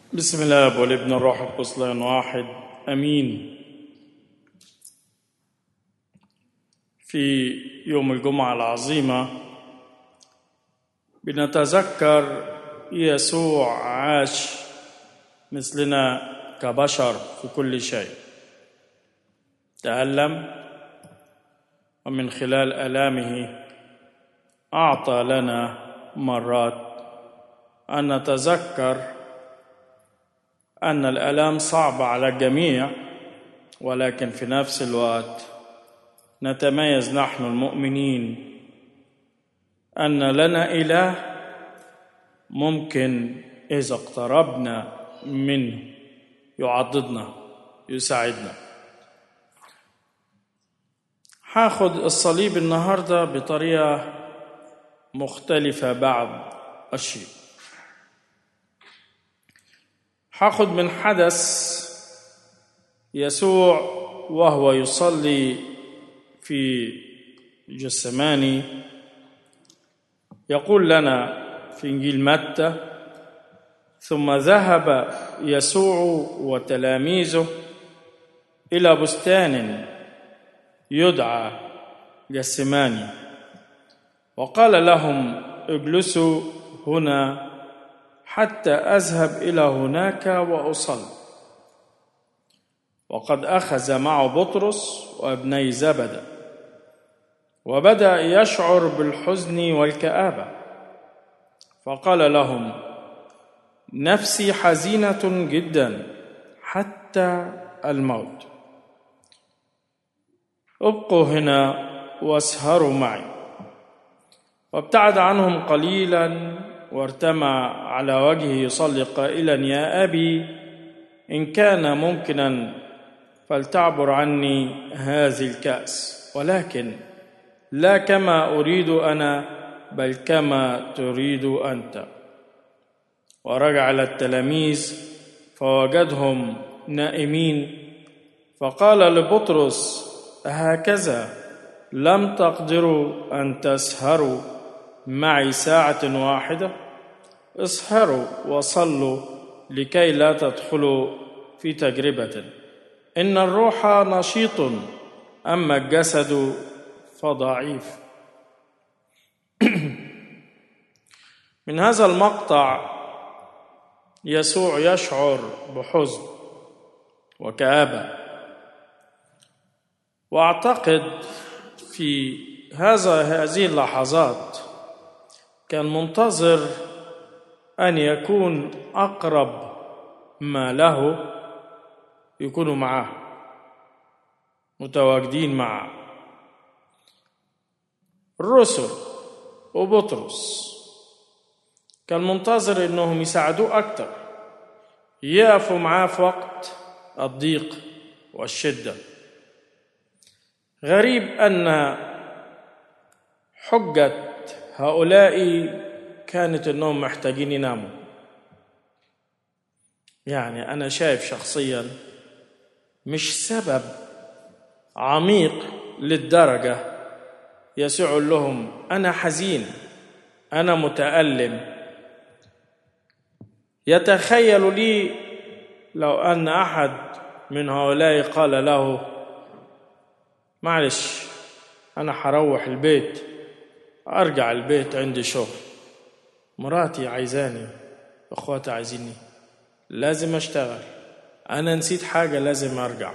بسم الله والابن الروح القدس الآن واحد امين. في يوم الجمعة العظيمة بنتذكر يسوع عاش مثلنا كبشر في كل شيء، تألم ومن خلال آلامه أعطى لنا مرات أن نتذكر أن الآلام صعبة على الجميع، ولكن في نفس الوقت نتميز نحن المؤمنين أن لنا إله ممكن إذا اقتربنا منه يعضدنا يساعدنا. هاخد الصليب النهاردة بطريقة مختلفة بعض الشيء. هاخد من حدث يسوع وهو يصلي في جثماني. يقول لنا في إنجيل متى: ثم ذهب يسوع وتلاميذه إلى بستان يدعى جثماني، وقال لهم: اجلسوا هنا حتى أذهب إلى هناك وأصلي. وقد أخذ معه بطرس وابني زبدة، وبدأ يشعر بالحزن والكآبة، فقال لهم: نفسي حزينة جدا حتى الموت، ابقوا هنا واسهروا معي. وابتعد عنهم قليلا وارتمى على وجهه يصلي قائلا: يا أبي، إن كان ممكنا فلتعبر عني هذه الكأس، ولكن لا كما أريد أنا بل كما تريد أنت. ورجع إلى التلاميذ فوجدهم نائمين، فقال لبطرس: هكذا لم تقدروا أن تسهروا معي ساعة واحدة؟ اسهروا وصلوا لكي لا تدخلوا في تجربة. إن الروح نشيط أما الجسد فضعيف. من هذا المقطع يسوع يشعر بحزن وكآبة، وأعتقد في هذه اللحظات كان منتظر أن يكون أقرب ما له يكونوا معه، متواجدين معه، الرسل وبطرس. كان منتظر أنهم يساعدوه أكتر، يقفوا معاه في وقت الضيق والشدة. غريب أن حجة هؤلاء كانت أنهم محتاجين يناموا. يعني أنا شايف شخصيا مش سبب عميق للدرجة يسوع يقول لهم: أنا حزين، أنا متألم. يتخيل لي لو أن أحد من هؤلاء قال له: معلش أنا هروح البيت، أرجع البيت عندي شغل، مراتي عايزاني، أخواتي عايزيني، لازم أشتغل، أنا نسيت حاجة لازم أرجع.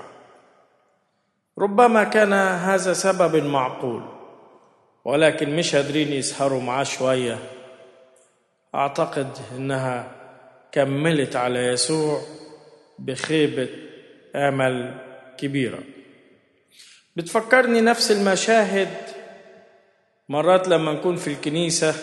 ربما كان هذا سبب معقول، ولكن مش قادرين يسهروا معاه شوية. أعتقد أنها كملت على يسوع بخيبة أمل كبيرة. بتفكرني نفس المشاهد مرات لما نكون في الكنيسة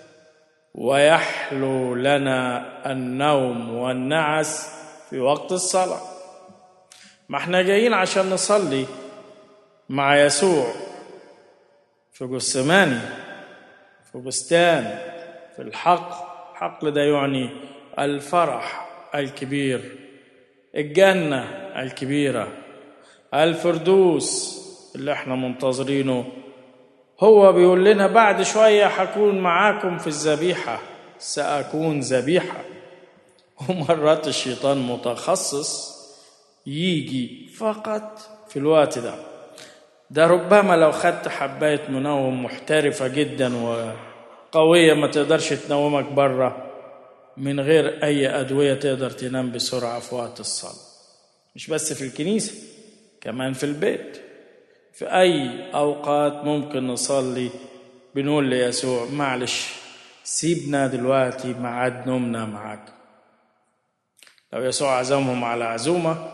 ويحلو لنا النوم والنعس في وقت الصلاة. ما احنا جايين عشان نصلي مع يسوع في جثماني، في بستان، في الحقل ده يعني الفرح الكبير، الجنة الكبيرة، الفردوس اللي احنا منتظرينه. هو بيقول لنا بعد شوية هكون معاكم في الذبيحة، سأكون ذبيحة. ومرات الشيطان متخصص يجي فقط في الوقت ده ربما لو خدت حباية منوم محترفة جدا وقوية ما تقدرش تنومك بره، من غير أي أدوية تقدر تنام بسرعة في وقت الصلاة. مش بس في الكنيسة، كمان في البيت، في أي أوقات ممكن نصلي بنقول ليسوع معلش سيبنا دلوقتي ميعاد نومنا معاك. لو يسوع عزمهم على عزومة،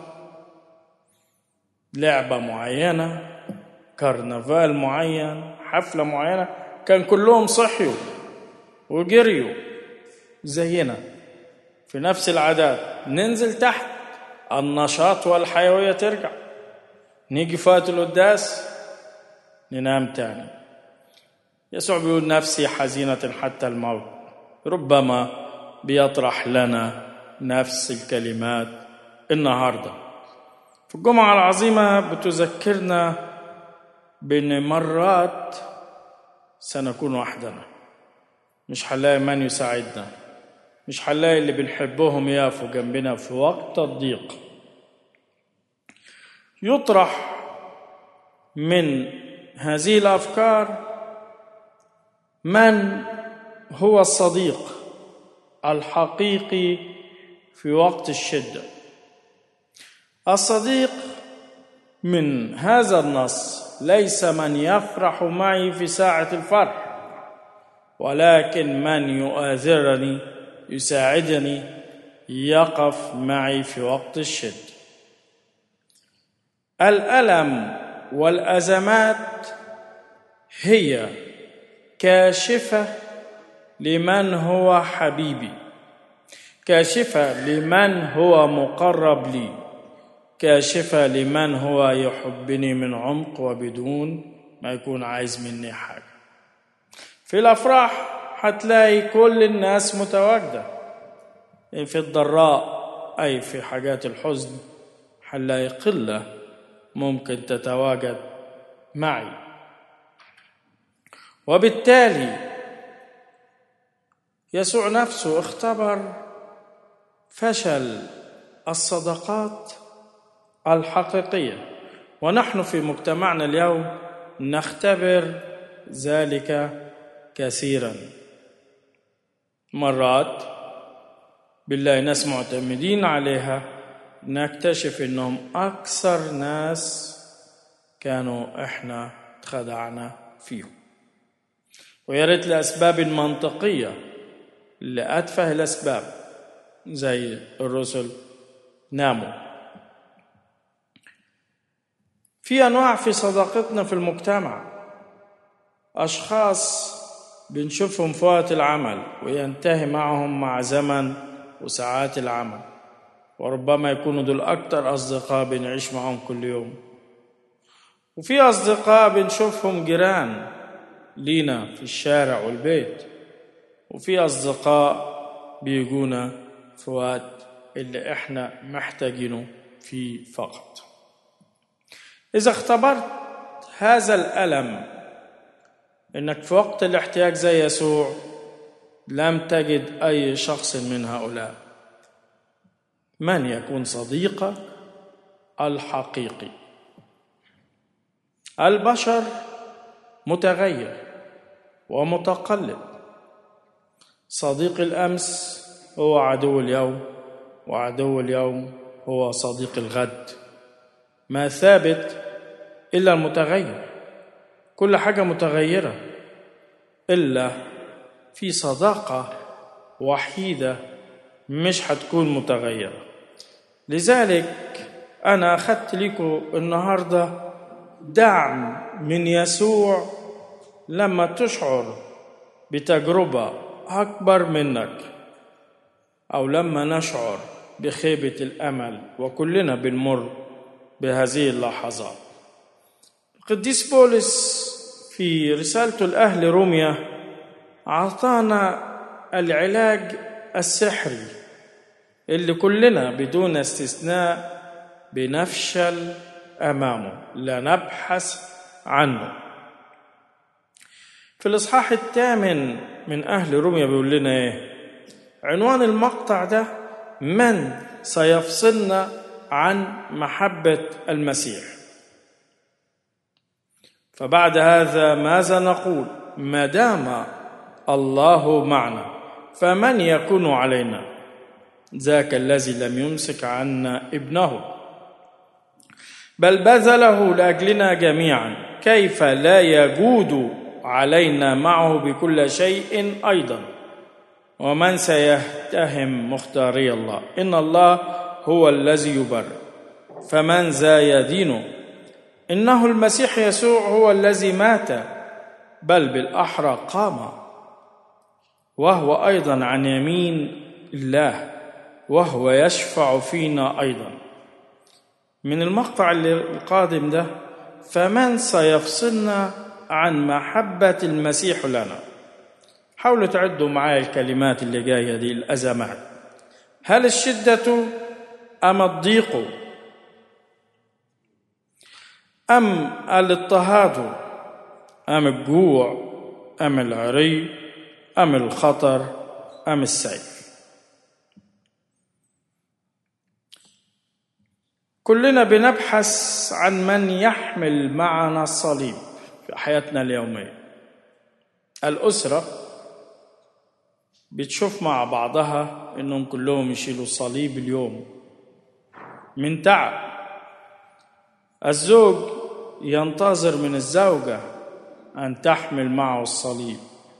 لعبة معينة، كرنفال معين، حفلة معينة، كان كلهم صحيوا وجريوا زينا في نفس العادات. ننزل تحت، النشاط والحيوية ترجع، نيجي في وقت القداس ننام تاني. يسوع بيقول نفسي حزينة حتى الموت. ربما بيطرح لنا نفس الكلمات النهاردة في الجمعة العظيمة، بتذكرنا بأن مرات سنكون وحدنا، مش هنلاقي من يساعدنا، مش هنلاقي اللي بنحبهم يقفوا جنبنا في وقت الضيق. يطرح من هذه الأفكار من هو الصديق الحقيقي في وقت الشدة. الصديق من هذا النص ليس من يفرح معي في ساعة الفرح، ولكن من يؤازرني، يساعدني، يقف معي في وقت الشدة. الألم والأزمات هي كاشفة لمن هو حبيبي، كاشفة لمن هو مقرب لي، كاشفة لمن هو يحبني من عمق وبدون ما يكون عايز مني حاجة. في الأفراح هتلاقي كل الناس متواجدة، في الضراء أي في حاجات الحزن هنلاقي قلة ممكن تتواجد معي. وبالتالي يسوع نفسه اختبر فشل الصداقات الحقيقية، ونحن في مجتمعنا اليوم نختبر ذلك كثيرا. مرات بالله ناس معتمدين عليها نكتشف انهم اكثر ناس كانوا احنا اتخدعنا فيهم، ويا ريت لاسباب منطقيه، لاتفه الاسباب زي الرسل ناموا. في انواع في صداقتنا في المجتمع، اشخاص بنشوفهم في وقت العمل وينتهي معهم مع زمن وساعات العمل، وربما يكونوا دول أكتر أصدقاء بنعيش معهم كل يوم. وفي أصدقاء بنشوفهم جيران لينا في الشارع والبيت، وفي أصدقاء بيجونا في وقت اللي إحنا محتاجينه فيه فقط. إذا اختبرت هذا الألم، إنك في وقت الاحتياج زي يسوع لم تجد أي شخص من هؤلاء، من يكون صديقك الحقيقي؟ البشر متغير ومتقلب. صديق الأمس هو عدو اليوم، وعدو اليوم هو صديق الغد. ما ثابت إلا المتغير، كل حاجة متغيرة، إلا في صداقة وحيدة مش هتكون متغيرة. لذلك أنا أخذت لكم النهاردة دعم من يسوع لما تشعر بتجربة أكبر منك، أو لما نشعر بخيبة الأمل، وكلنا بنمر بهذه اللحظات. القديس بولس في رسالته لأهل روميا أعطانا العلاج السحري اللي كلنا بدون استثناء بنفشل أمامه، لا نبحث عنه. في الإصحاح 8 من أهل روميا بيقول لنا إيه؟ عنوان المقطع ده من سيفصلنا عن محبة المسيح؟ فبعد هذا ماذا نقول؟ ما دام الله معنا فمن يكون علينا؟ ذاك الذي لم يمسك عنا ابنه بل بذله لأجلنا جميعا، كيف لا يجود علينا معه بكل شيء أيضا؟ ومن سيتهم مختاري الله؟ إن الله هو الذي يبرر، فمن ذا يدينه؟ إنه المسيح يسوع هو الذي مات، بل بالأحرى قام، وهو أيضا عن يمين الله، وهو يشفع فينا أيضا. من المقطع القادم ده: فمن سيفصلنا عن محبة المسيح لنا؟ حاولوا تعدوا معايا الكلمات اللي جاية دي، الأزمات. هل الشدة أم الضيق أم الاضطهاد أم الجوع أم العري أم الخطر أم السيف؟ كلنا بنبحث عن من يحمل معنا الصليب في حياتنا اليومية. الأسرة بتشوف مع بعضها إنهم كلهم يشيلوا الصليب اليوم من تعب. الزوج ينتظر من الزوجة أن تحمل معه الصليب،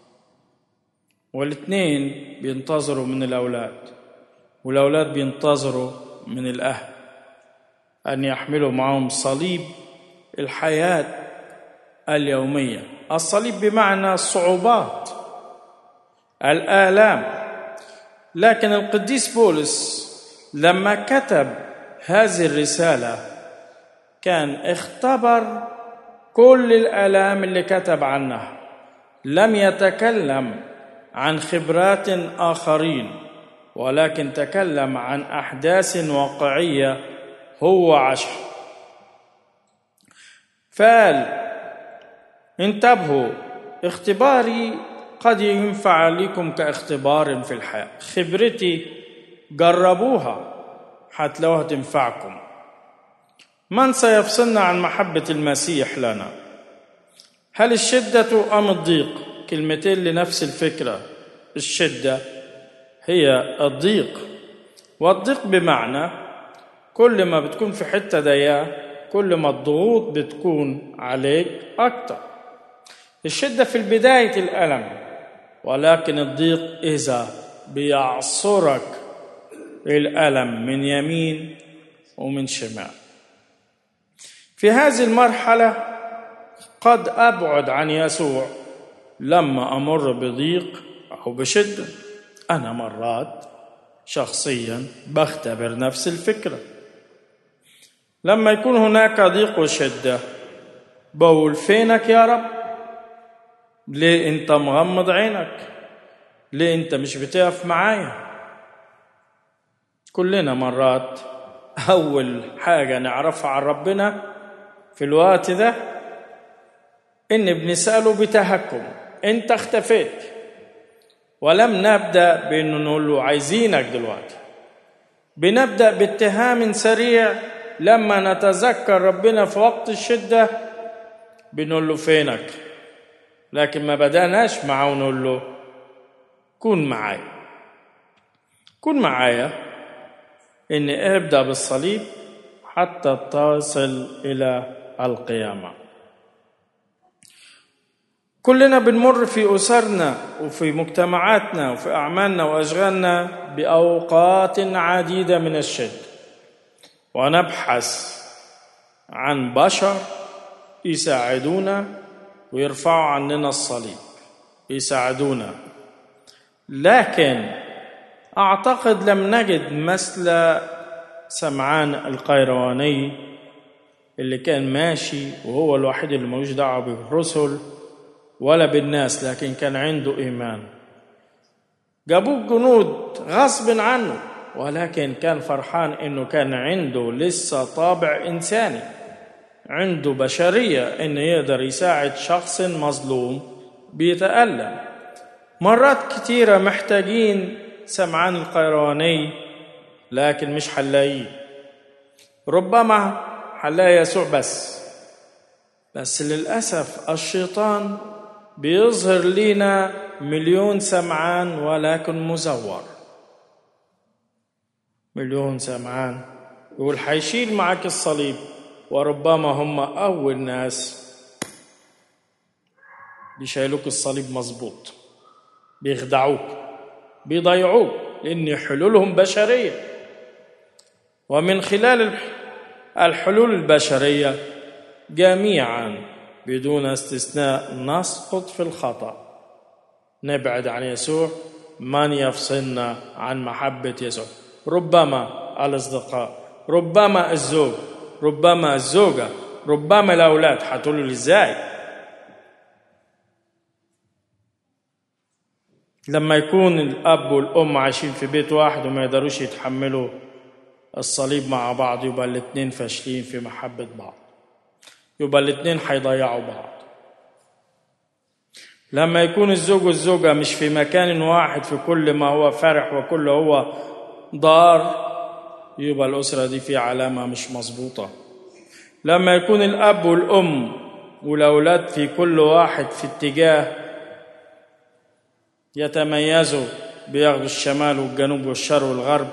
والاثنين بينتظروا من الأولاد، والأولاد بينتظروا من الأهل أن يحملوا معهم صليب الحياة اليومية. الصليب بمعنى الصعوبات، الآلام. لكن القديس بولس لما كتب هذه الرسالة كان اختبر كل الآلام اللي كتب عنها، لم يتكلم عن خبرات آخرين، ولكن تكلم عن أحداث واقعية هو عاشها. فقال: انتبهوا، اختباري قد ينفع لكم كاختبار في الحياة، خبرتي جربوها هتلاقوها تنفعكم. من سيفصلنا عن محبة المسيح لنا؟ هل الشدة أم الضيق؟ كلمتين لنفس الفكرة. الشدة هي الضيق، والضيق بمعنى كل ما بتكون في حتة ضيقة كل ما الضغوط بتكون عليك أكتر. الشدة في بداية الألم، ولكن الضيق إذا بيعصرك الألم من يمين ومن شمال. في هذه المرحلة قد أبعد عن يسوع لما أمر بضيق أو بشدة. أنا مرات شخصيا بختبر نفس الفكرة. لما يكون هناك ضيق وشدة بقول: فينك يا رب؟ ليه أنت مغمض عينك؟ ليه أنت مش بتقف معايا؟ كلنا مرات أول حاجة نعرفها عن ربنا في الوقت ده إن بنسأله بتهكم: أنت اختفيت. ولم نبدأ بأنه نقول له عايزينك دلوقتي، بنبدأ باتهام سريع. لما نتذكر ربنا في وقت الشدة بنقول له فينك، لكن ما بدأناش معه ونقول له كن معايا. كن معايا إني أبدأ بالصليب حتى تصل إلى القيامة. كلنا بنمر في أسرنا وفي مجتمعاتنا وفي أعمالنا وأشغالنا بأوقات عديدة من الشدة، ونبحث عن بشر يساعدونا ويرفعوا عننا الصليب، يساعدونا. لكن أعتقد لم نجد مثل سمعان القيرواني اللي كان ماشي وهو الوحيد اللي ملوش دعوة بالرسل ولا بالناس، لكن كان عنده إيمان. جابوه جنود غصب عنه، ولكن كان فرحان إنه كان عنده لسه طابع إنساني، عنده بشرية، إنه يقدر يساعد شخص مظلوم بيتألم. مرات كتيرة محتاجين سمعان القيرواني لكن مش حنلاقيه. ربما حنلاقي يسوع بس للأسف الشيطان بيظهر لنا مليون سمعان ولكن مزور. مليون سمعان يقول حيشيل معك الصليب، وربما هم أول ناس بيشيلوك الصليب مظبوط، بيخدعوك، بيضيعوك، لأن حلولهم بشرية. ومن خلال الحلول البشرية جميعا بدون استثناء نسقط في الخطأ، نبعد عن يسوع. من يفصلنا عن محبة يسوع؟ ربما الأصدقاء، ربما الزوج، ربما الزوجة، ربما الأولاد. هتقولوا لي إزاي؟ لما يكون الأب والأم عايشين في بيت واحد وما يقدروش يتحملوا الصليب مع بعض، يبقى الاتنين فاشلين في محبة بعض، يبقى الاتنين هيضيعوا بعض. لما يكون الزوج والزوجة مش في مكان واحد في كل ما هو فرح وكل هو ضار، يبقى الأسرة دي في علامة مش مظبوطة. لما يكون الأب والأم والأولاد في كل واحد في اتجاه يتميزوا، بياخدوا الشمال والجنوب والشرق والغرب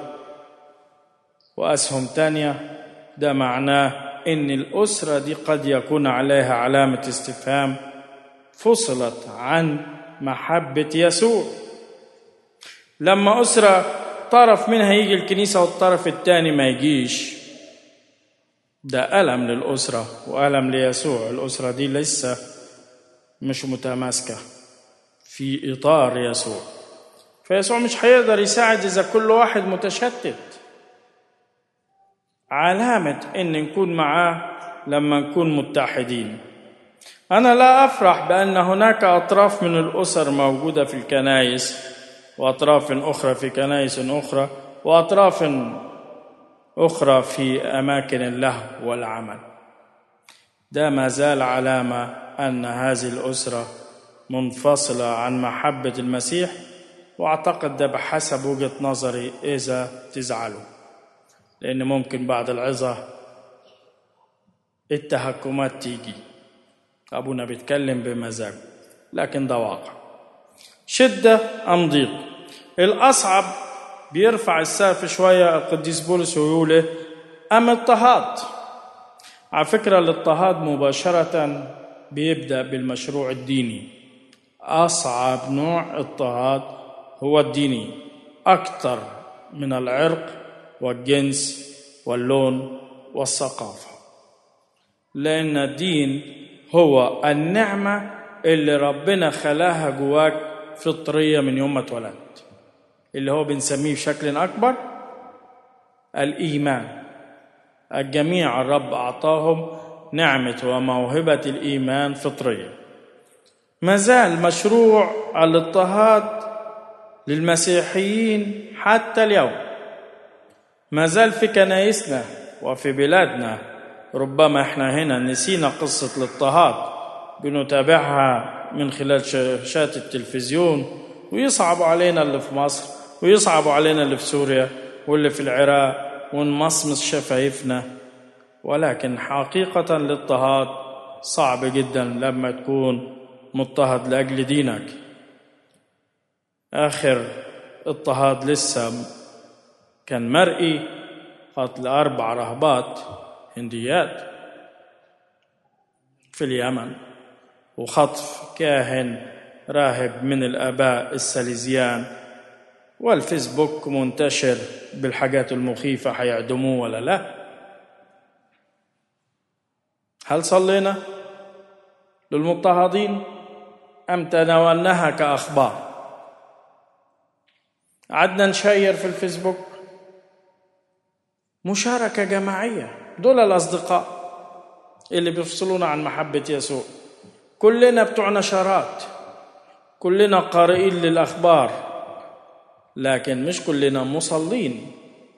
وأسهم تانية، ده معناه إن الأسرة دي قد يكون عليها علامة استفهام، فصلت عن محبة يسوع. لما أسرة طرف منها يجي الكنيسة والطرف الثاني ما يجيش، ده ألم للأسرة وألم ليسوع. الأسرة دي لسه مش متماسكة في إطار يسوع، فيسوع مش هيقدر يساعد إذا كل واحد متشتت. علامة إن نكون معاه لما نكون متحدين. أنا لا أفرح بأن هناك أطراف من الأسر موجودة في الكنائس، وأطراف أخرى في كنائس أخرى، وأطراف أخرى في أماكن اللهو والعمل. ده ما زال علامة أن هذه الأسرة منفصلة عن محبة المسيح، وأعتقد ده بحسب وجهة نظري إذا تزعلوا، لأن ممكن بعد العظة التهكمات تيجي، أبونا بيتكلم بمزاج، لكن ده واقع. شدة أم ضيق؟ الأصعب بيرفع السقف شوية القديس بولس ويقول أم اضطهاد. على فكرة الاضطهاد مباشرة بيبدأ بالمشروع الديني. أصعب نوع اضطهاد هو الديني، أكثر من العرق والجنس واللون والثقافة، لأن الدين هو النعمة اللي ربنا خلاها جواك فطرية من يوم ما اتولدت، اللي هو بنسميه بشكل أكبر الإيمان. الجميع الرب أعطاهم نعمة وموهبة الإيمان فطرية. ما زال مشروع الاضطهاد للمسيحيين حتى اليوم، ما زال في كنائسنا وفي بلادنا. ربما احنا هنا نسينا قصة الاضطهاد، بنتابعها من خلال شاشات التلفزيون، ويصعب علينا اللي في مصر، ويصعب علينا اللي في سوريا واللي في العراق، ونمصمص شفايفنا. ولكن حقيقة الاضطهاد صعب جدا لما تكون مضطهد لأجل دينك. آخر اضطهاد لسه كان مرئي، قتل 4 رهبات هنديات في اليمن، وخطف كاهن راهب من الآباء السليزيان، والفيسبوك منتشر بالحاجات المخيفة، هيعدموه ولا لا؟ هل صلينا للمضطهدين أم تناولناها كأخبار؟ عدنا نشير في الفيسبوك مشاركة جماعية. دول الأصدقاء اللي بيفصلونا عن محبة يسوع. كلنا بتوع نشرات، كلنا قارئين للأخبار، لكن مش كلنا مصلين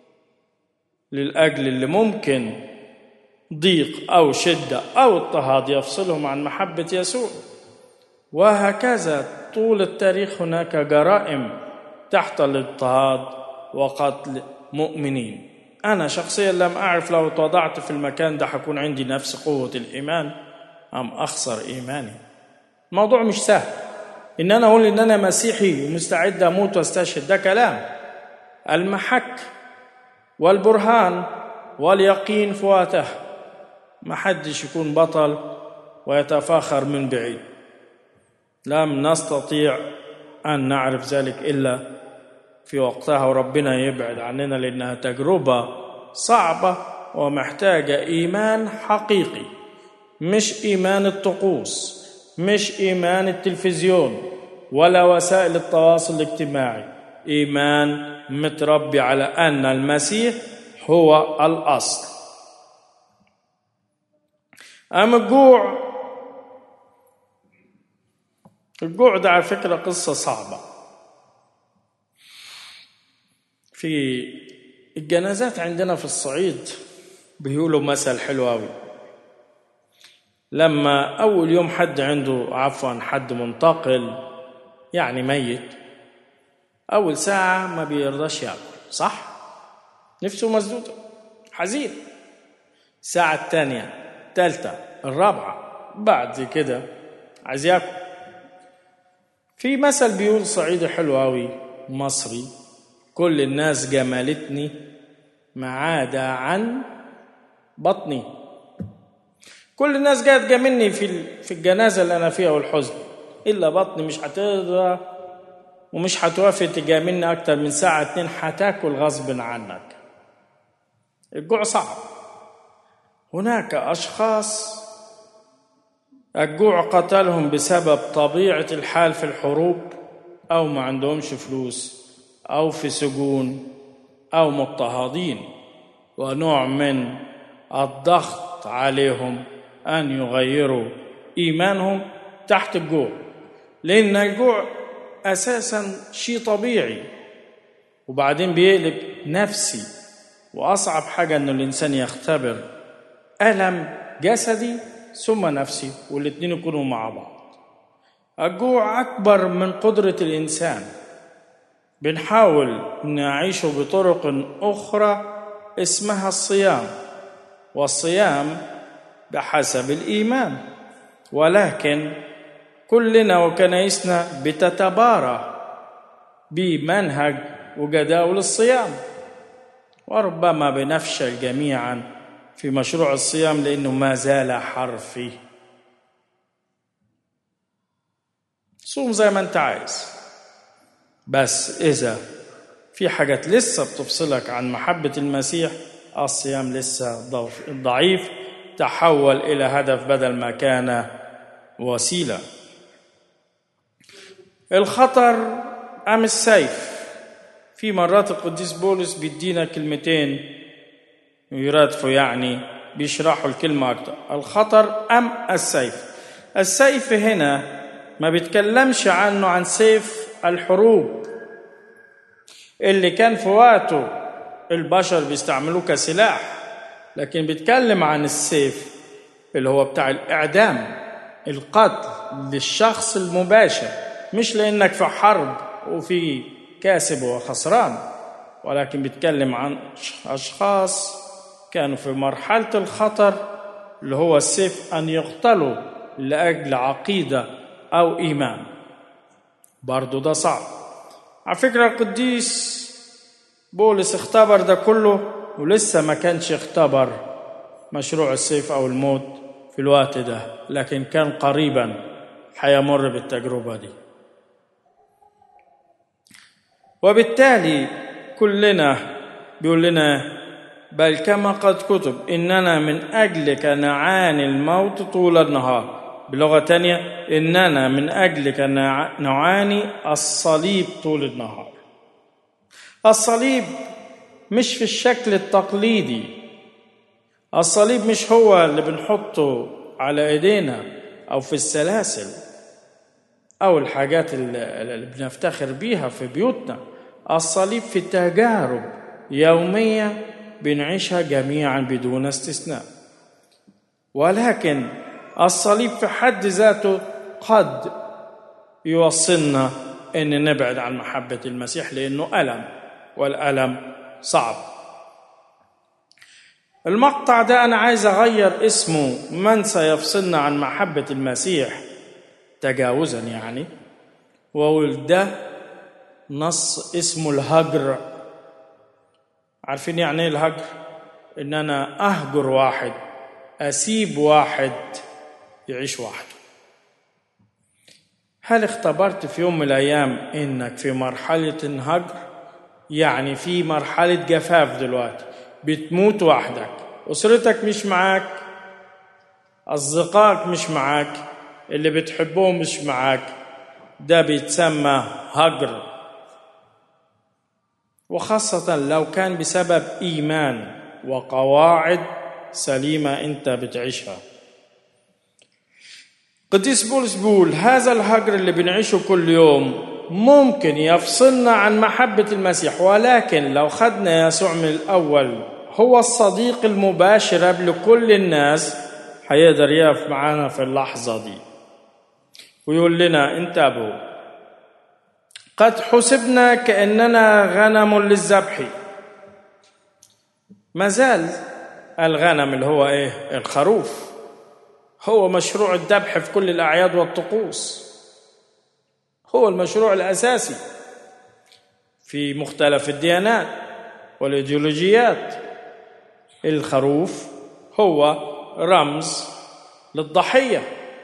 للأجل اللي ممكن ضيق أو شدة أو اضطهاد يفصلهم عن محبة يسوع. وهكذا طول التاريخ هناك جرائم تحت الاضطهاد وقتل مؤمنين. أنا شخصيا لم أعرف لو توضعت في المكان ده حكون عندي نفس قوة الإيمان أم أخسر إيماني. الموضوع مش سهل. إن أنا أقول إن أنا مسيحي ومستعد أموت واستشهد ده كلام. المحك والبرهان واليقين في وقته. ما حدش يكون بطل ويتفاخر من بعيد. لم نستطيع أن نعرف ذلك إلا في وقتها، وربنا يبعد عننا لأنها تجربة صعبة ومحتاجة إيمان حقيقي، مش إيمان الطقوس، مش إيمان التلفزيون ولا وسائل التواصل الاجتماعي. إيمان متربي على أن المسيح هو الأصل. أما الجوع ده على فكرة قصة صعبة. في الجنازات عندنا في الصعيد بيقولوا مثل حلو أوي. لما أول يوم حد منتقل يعني ميت، أول ساعة ما بيرضاش يأكل، صح؟ نفسه مسدودة، حزين. الساعة الثانية، الثالثة، الرابعة، بعد كده عايز يأكل. في مثل بيقول صعيدي حلو أوي مصري: كل الناس جمالتني ما عدا عن بطني. كل الناس جايه تجاملني في الجنازة اللي أنا فيها والحزن، إلا بطني مش هتقدر ومش هتوافق تجاملني أكتر من ساعة 2، هتاكل غصب عنك. الجوع صعب. هناك أشخاص الجوع قتلهم بسبب طبيعة الحال في الحروب، أو ما عندهمش فلوس، أو في سجون، أو مضطهدين، ونوع من الضغط عليهم أن يغيروا إيمانهم تحت الجوع، لأن الجوع أساساً شيء طبيعي وبعدين بيقلب نفسي. وأصعب حاجة أن الإنسان يختبر ألم جسدي ثم نفسي، والاتنين يكونوا مع بعض. الجوع أكبر من قدرة الإنسان. بنحاول نعيشه بطرق أخرى اسمها الصيام، والصيام بحسب الإيمان، ولكن كلنا وكنايسنا بتتبارى بمنهج وجداول الصيام، وربما بنفشل جميعا في مشروع الصيام لأنه ما زال حرفي. صوم زي ما انت عايز، بس إذا في حاجات لسه بتفصلك عن محبة المسيح، الصيام لسه ضعيف، تحول إلى هدف بدل ما كان وسيلة. الخطر أم السيف؟ في مرات القديس بولس بيدينا كلمتين يرادفوا، يعني بيشرحوا الكلمة أكتر. الخطر أم السيف؟ السيف هنا ما بيتكلمش عنه عن سيف الحروب اللي كان في وقته البشر بيستعملوه كسلاح، لكن بيتكلم عن السيف اللي هو بتاع الإعدام، القتل للشخص المباشر، مش لأنك في حرب وفي كاسب وخسران، ولكن بيتكلم عن أشخاص كانوا في مرحلة الخطر اللي هو السيف، أن يقتلوا لأجل عقيدة أو إيمان. برضو ده صعب. على فكرة القديس بولس اختبر ده كله ولسه ما كانش اختبر مشروع السيف أو الموت في الوقت ده، لكن كان قريبا حيمر بالتجربة دي. وبالتالي كلنا بيقول لنا: بل كما قد كتب إننا من أجلك نعاني الموت طول النهار. بلغة تانية: إننا من أجلك نعاني الصليب طول النهار. الصليب مش في الشكل التقليدي. الصليب مش هو اللي بنحطه على ايدينا او في السلاسل او الحاجات اللي بنفتخر بيها في بيوتنا. الصليب في تجارب يومية بنعيشها جميعا بدون استثناء. ولكن الصليب في حد ذاته قد يوصلنا ان نبعد عن محبة المسيح، لانه ألم، والألم صعب. المقطع ده أنا عايز أغير اسمه من سيفصلنا عن محبة المسيح تجاوزا يعني، وأقول ده نص اسمه الهجر. عارفين يعني إيه الهجر؟ إن أنا أهجر واحد، أسيب واحد يعيش وحده. هل اختبرت في يوم من الأيام إنك في مرحلة هجر؟ يعني في مرحلة جفاف دلوقتي، بتموت وحدك، أسرتك مش معاك، أصدقائك مش معاك، اللي بتحبهم مش معاك. ده بيتسمى هجر، وخاصة لو كان بسبب إيمان وقواعد سليمة أنت بتعيشها. قديس بولس بيقول هذا الهجر اللي بنعيشه كل يوم ممكن يفصلنا عن محبة المسيح، ولكن لو خدنا يسوع من الأول هو الصديق المباشر لكل الناس، هيقدر يقف معانا في اللحظة دي ويقول لنا انتبهوا، قد حسبنا كأننا غنم للذبح. مازال الغنم اللي هو ايه؟ الخروف، هو مشروع الذبح في كل الأعياد والطقوس، هو المشروع الأساسي في مختلف الديانات والإيديولوجيات. الخروف هو رمز للضحية.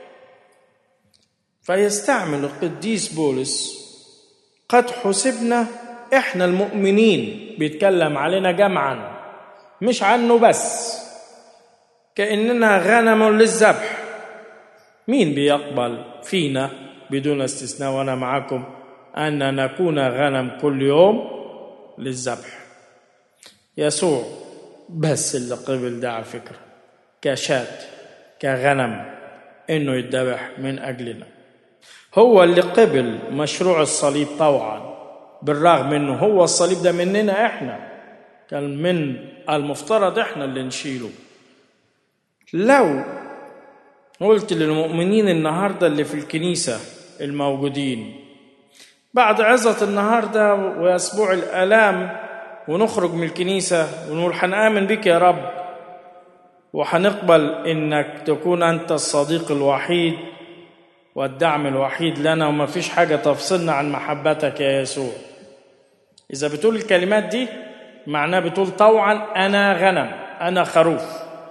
فيستعمل القديس بولس قد حسبنا، إحنا المؤمنين، بيتكلم علينا جمعا مش عنه بس، كأننا غنم للذبح. مين بيقبل فينا بدون استثناء وأنا معكم أن نكون غنم كل يوم للذبح؟ يسوع بس اللي قبل ده على فكرة، كشاة كغنم إنه يتذبح من أجلنا. هو اللي قبل مشروع الصليب طوعا، بالرغم إنه هو الصليب ده مننا إحنا، كان من المفترض إحنا اللي نشيله. لو قلت للمؤمنين النهاردة اللي في الكنيسة الموجودين بعد عظة النهاردة وأسبوع الآلام، ونخرج من الكنيسة ونقول حنآمن بك يا رب وحنقبل إنك تكون أنت الصديق الوحيد والدعم الوحيد لنا، وما فيش حاجة تفصلنا عن محبتك يا يسوع. إذا بتقول الكلمات دي معناه بتقول طوعا أنا غنم، أنا خروف،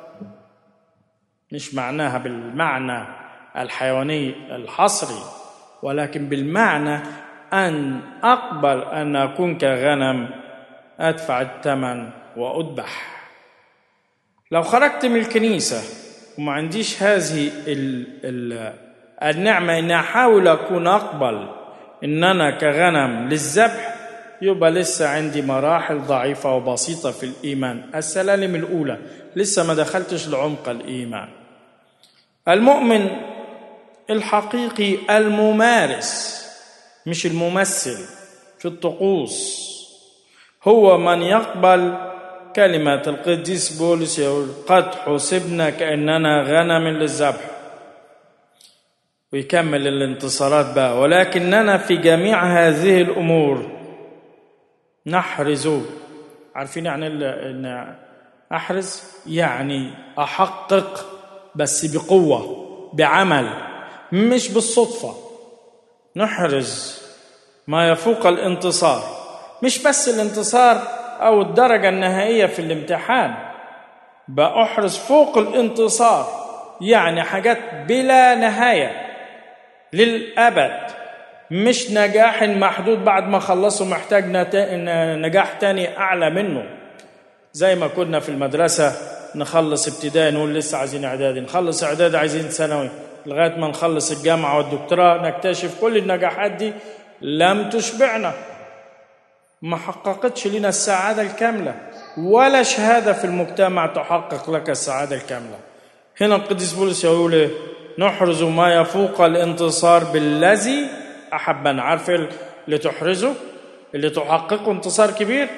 مش معناها بالمعنى الحيواني الحصري، ولكن بالمعنى أن أقبل أن أكون كغنم أدفع الثمن وأذبح. لو خرجت من الكنيسة وما عنديش هذه النعمة إن أحاول أكون أقبل إن أنا كغنم للذبح، يبقى لسه عندي مراحل ضعيفة وبسيطة في الإيمان، السلالم الأولى، لسه ما دخلتش لعمق الإيمان. المؤمن الحقيقي الممارس مش الممثل في الطقوس هو من يقبل كلمة القديس بولس يقول قد حسبنا كأننا غنم للذبح، ويكمل الانتصارات بقى، ولكننا في جميع هذه الأمور نحرز. عارفين يعني إن أحرز؟ يعني أحقق، بس بقوة، بعمل، مش بالصدفة. نحرز ما يفوق الانتصار، مش بس الانتصار أو الدرجة النهائية في الامتحان، بأحرز فوق الانتصار، يعني حاجات بلا نهاية للأبد، مش نجاح محدود بعد ما خلصوا محتاج نجاح تاني أعلى منه. زي ما كنا في المدرسة نخلص ابتدائي نقول لسه عايزين إعدادي، نخلص إعدادي عايزين ثانوي، لغاية ما نخلص الجامعة والدكتوراه نكتشف كل النجاحات دي لم تشبعنا، ما حققتش لنا السعادة الكاملة، ولا شهادة في المجتمع تحقق لك السعادة الكاملة. هنا القديس بولس يقول نحرز ما يفوق الانتصار بالذي أحبنا. عارف اللي تحرزه، اللي تحققه انتصار كبير،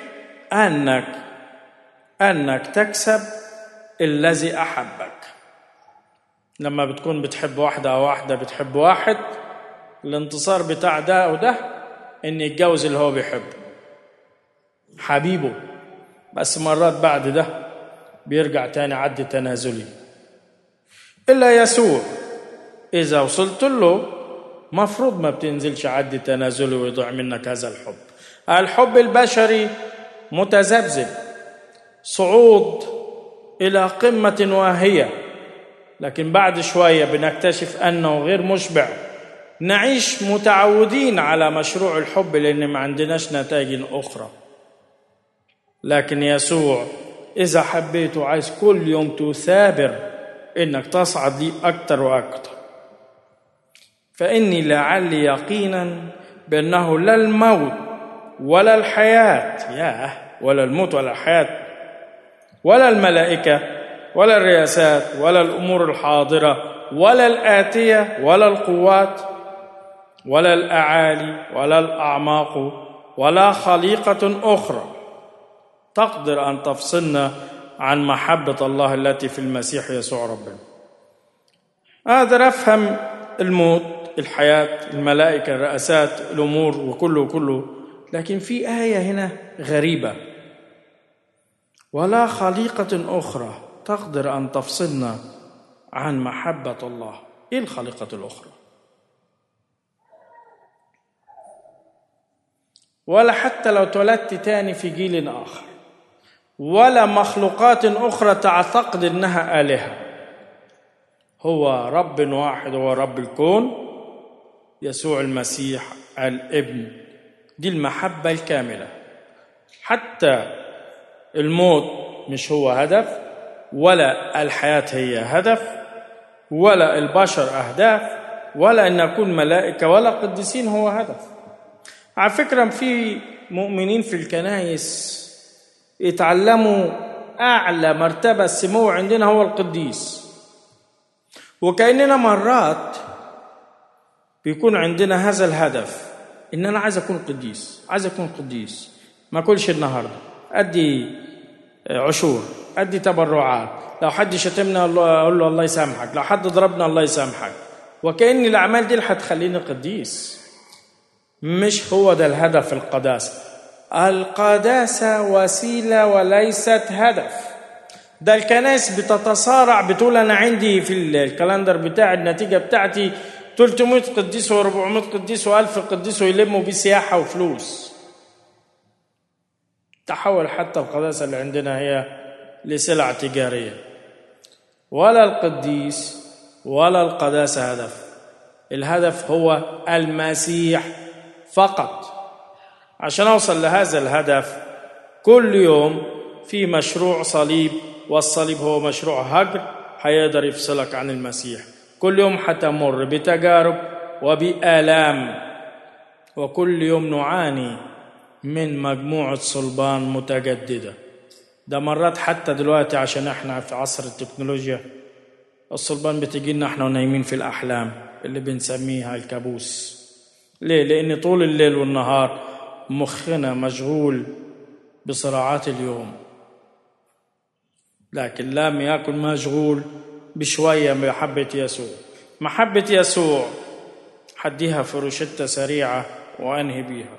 أنك تكسب الذي أحبك. لما بتكون بتحب واحدة أو واحدة بتحب واحد، الانتصار بتاع ده وده إن يتجوز اللي هو بيحبه، حبيبه، بس مرات بعد ده بيرجع تاني عد تنازلي. إلا يسوع إذا وصلت له مفروض ما بتنزلش عد تنازلي ويضيع منك هذا الحب. الحب البشري متذبذب، صعود إلى قمة واهية، لكن بعد شوية بنكتشف أنه غير مشبع. نعيش متعودين على مشروع الحب لأن ما عندناش نتائج أخرى. لكن يسوع إذا حبيته عايز كل يوم تثابر إنك تصعد لي أكتر وأكتر. فإني لعلي يقينا بأنه لا الموت ولا الحياة، ولا الموت ولا الحياة ولا الملائكة ولا الرياسات ولا الأمور الحاضرة ولا الآتية ولا القوات ولا الأعالي ولا الأعماق ولا خليقة أخرى تقدر أن تفصلنا عن محبة الله التي في المسيح يسوع ربنا. أقدر أفهم الموت، الحياة، الملائكة، الرئاسات، الأمور وكله، لكن في آية هنا غريبة: ولا خليقة أخرى تقدر أن تفصلنا عن محبة الله. إيه الخليقة الأخرى؟ ولا حتى لو اتولدت تاني في جيل آخر، ولا مخلوقات أخرى تعتقد أنها آلهة. هو رب واحد، هو رب الكون، يسوع المسيح الابن. دي المحبة الكاملة. حتى الموت مش هو هدف، ولا الحياة هي هدف، ولا البشر أهداف، ولا أن نكون ملائكة ولا قديسين هو هدف. على فكرة في مؤمنين في الكنائس يتعلموا أعلى مرتبة السمو عندنا هو القديس، وكأننا مرات بيكون عندنا هذا الهدف إن أنا عايز أكون قديس، عايز أكون قديس، ما أكلش النهاردة، أدي عشور، أدي تبرعات، لو حد شتمنا أقول له الله يسامحك، لو حد ضربنا الله يسامحك، وكأن الأعمال دي اللي هتخليني قديس. مش هو ده الهدف. القداسة وسيلة وليست هدف. ده الكنائس بتتصارع، بتقول أنا عندي في الكالندر بتاع النتيجة بتاعتي 300 قديس و400 قديس و1000 قديس ويلموا بيه سياحة وفلوس. تحول حتى القداسة اللي عندنا هي لسلعة تجارية. ولا القديس ولا القداسة هدف. الهدف هو المسيح فقط. عشان أوصل لهذا الهدف كل يوم في مشروع صليب، والصليب هو مشروع هجر هيقدر يفصلك عن المسيح. كل يوم حتمر بتجارب وبآلام، وكل يوم نعاني من مجموعة صلبان متجددة. ده مرات حتى دلوقتي عشان احنا في عصر التكنولوجيا الصلبان بتجي لنا احنا ونايمين في الأحلام اللي بنسميها الكابوس. ليه؟ لأن طول الليل والنهار مخنا مشغول بصراعات اليوم، لكن لم يكن مشغول بشوية بمحبة يسوع. محبة يسوع حديها في روشتة سريعة وأنهي بيها.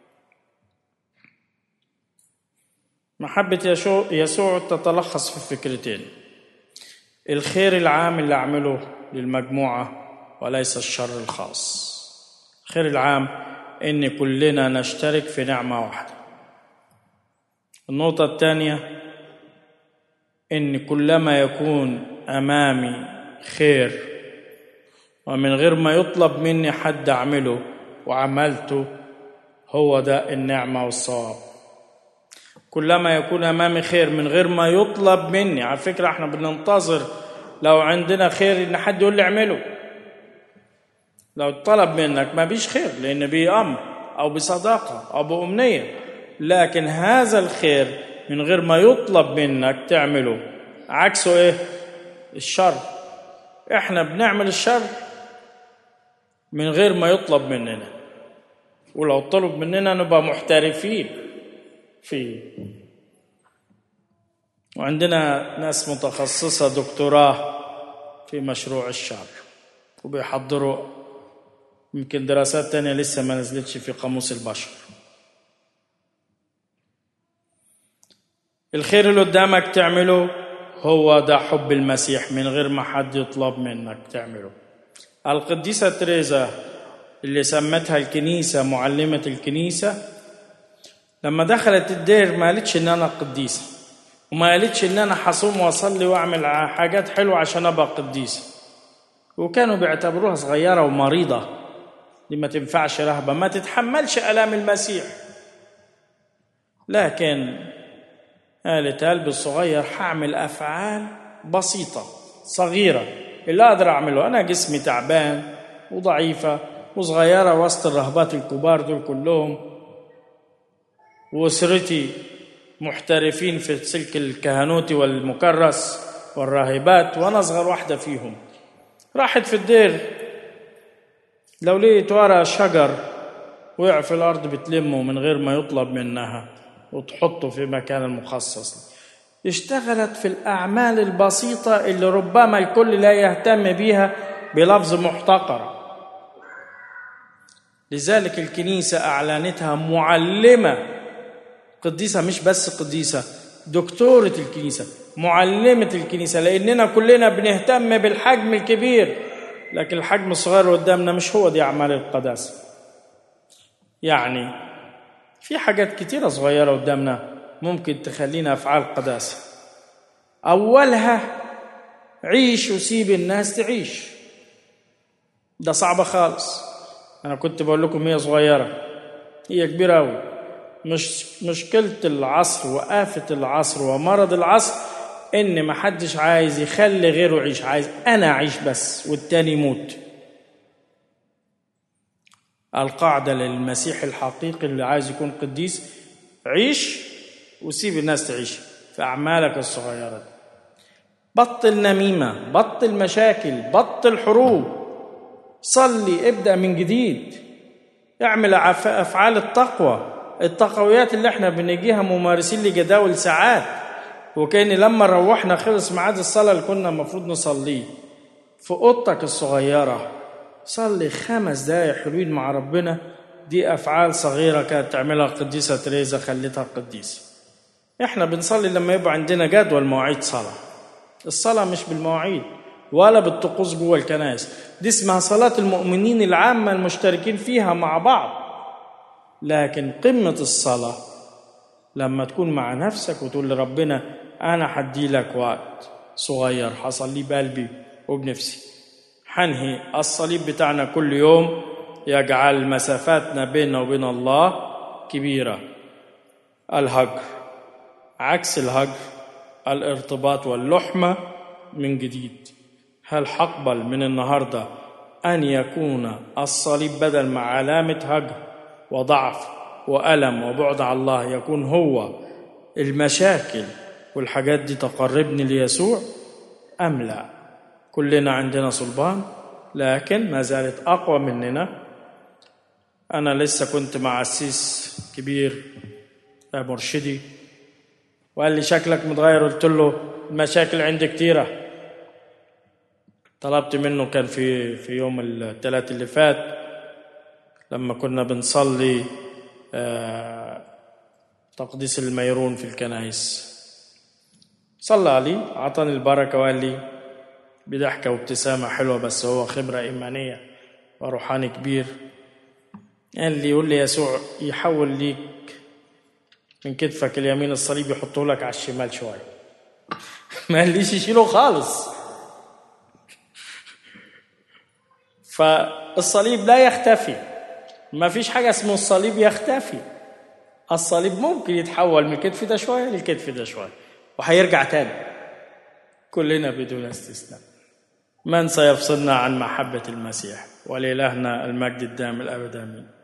محبة يسوع تتلخص في فكرتين: الخير العام اللي أعمله للمجموعة وليس الشر الخاص. الخير العام إن كلنا نشترك في نعمة واحدة. النقطة الثانية إن كلما يكون أمامي خير ومن غير ما يطلب مني حد أعمله وعملته، هو ده النعمة والصواب. كلما يكون أمامي خير من غير ما يطلب مني. على فكرة احنا بننتظر لو عندنا خير إن حد يقول لي اعمله. لو طلب منك ما بيش خير، لأن بأمر أو بصداقة أو بأمنية. لكن هذا الخير من غير ما يطلب منك تعمله عكسه إيه؟ الشر. إحنا بنعمل الشر من غير ما يطلب مننا، ولو طلب مننا نبقى محترفين فيه. وعندنا ناس متخصصة دكتوراه في مشروع الشر، وبيحضروا يمكن دراسات تانية لسه ما نزلتش في قاموس البشر. الخير اللي قدامك تعمله هو ده حب المسيح من غير ما حد يطلب منك تعمله. القديسة تريزا اللي سمتها الكنيسة معلمة الكنيسة، لما دخلت الدير ما قالتش ان انا قديسة، وما قالتش ان انا حصوم واصلي واعمل حاجات حلوة عشان ابقى قديسة، وكانوا بيعتبروها صغيرة ومريضة، دي ما تنفعش رهبة، ما تتحملش آلام المسيح. لكن قالت قلبي الصغير هعمل أفعال بسيطة صغيرة اللي أقدر أعمله، أنا جسمي تعبان وضعيفة وصغيرة وسط الرهبات الكبار دول كلهم، وأسرتي محترفين في سلك الكهنوتي والمكرس والراهبات وأنا أصغر واحدة فيهم. راحت في الدير، لو لقيت ورا شجر وقع في الأرض بتلمه من غير ما يطلب منها وتحطه في مكان المخصص. اشتغلت في الأعمال البسيطة اللي ربما الكل لا يهتم بيها بلفظ محتقر. لذلك الكنيسة أعلنتها معلمة قديسة، مش بس قديسة، دكتورة الكنيسة، معلمة الكنيسة، لأننا كلنا بنهتم بالحجم الكبير، لكن الحجم الصغير قدامنا مش هو دي أعمال القداسة. يعني في حاجات كتيرة صغيرة قدامنا ممكن تخلينا أفعال قداسة. أولها عيش وسيب الناس تعيش، ده صعبة خالص. أنا كنت بقول لكم هي صغيرة، هي كبيرة أوي. مش مشكلة العصر وآفة العصر ومرض العصر إن ما حدش عايز يخلي غيره يعيش، عايز أنا أعيش بس والتاني يموت. القاعدة للمسيح الحقيقي اللي عايز يكون قديس: عيش وسيب الناس تعيش في أعمالك الصغيرة. بطل نميمة، بطل مشاكل، بطل حروب، صلي، ابدأ من جديد، اعمل أفعال التقوى، التقويات اللي احنا بنجيها ممارسين لجداول ساعات، وكأن لما روحنا خلص ميعاد الصلاة اللي كنا المفروض نصليه في أوضتك الصغيرة، صلي 5 دقايق حلوين مع ربنا. دي أفعال صغيرة كانت تعملها القديسة تريزا خلتها قديسة. احنا بنصلي لما يبقى عندنا جدول مواعيد صلاة. الصلاة مش بالمواعيد ولا بالطقوس جوه الكنائس، دي اسمها صلاة المؤمنين العامة المشتركين فيها مع بعض. لكن قمة الصلاة لما تكون مع نفسك وتقول لربنا أنا هدي لك وقت صغير هصلي بقلبي وبنفسي، حنهي الصليب بتاعنا كل يوم يجعل مسافاتنا بيننا وبين الله كبيرة. الهجر، عكس الهجر الارتباط واللحمة من جديد. هل هقبل من النهاردة أن يكون الصليب بدل مع علامة هجر وضعف وألم وبعد عن الله يكون هو المشاكل والحاجات دي تقربني ليسوع، أم لا؟ كلنا عندنا صلبان لكن ما زالت أقوى مننا. أنا لسه كنت مع عسيس كبير مرشدي وقال لي شكلك متغير، قلت له المشاكل عندي كتيرة. طلبت منه، كان في يوم الثلاث اللي فات لما كنا بنصلي تقديس الميرون في الكنائس، صلى علي، أعطاني البركة وقال لي بضحكة وابتسامة حلوة، بس هو خبرة إيمانية وروحاني كبير، قال لي يقول لي يسوع يحول ليك من كتفك اليمين الصليب يحطه لك على الشمال شوية. ما قاليش يشيله خالص. فالصليب لا يختفي، ما فيش حاجة اسمه الصليب يختفي. الصليب ممكن يتحول من الكتف ده شوية للكتف ده شوية وهيرجع تاني، كلنا بدون استثناء. من سيفصلنا عن محبة المسيح؟ ولإلهنا المجد الدائم الأبد آمين.